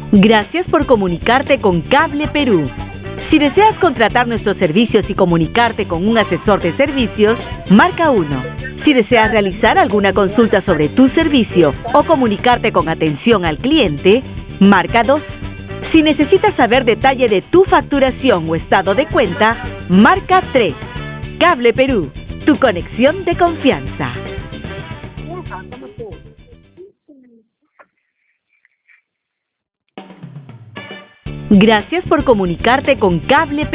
Gracias por comunicarte con Cable Perú. Si deseas contratar nuestros servicios y comunicarte con un asesor de servicios, marca 1. Si deseas realizar alguna consulta sobre tu servicio o comunicarte con atención al cliente, marca 2. Si necesitas saber detalle de tu facturación o estado de cuenta, marca 3. Cable Perú, tu conexión de confianza. Gracias por comunicarte con Cable Perú.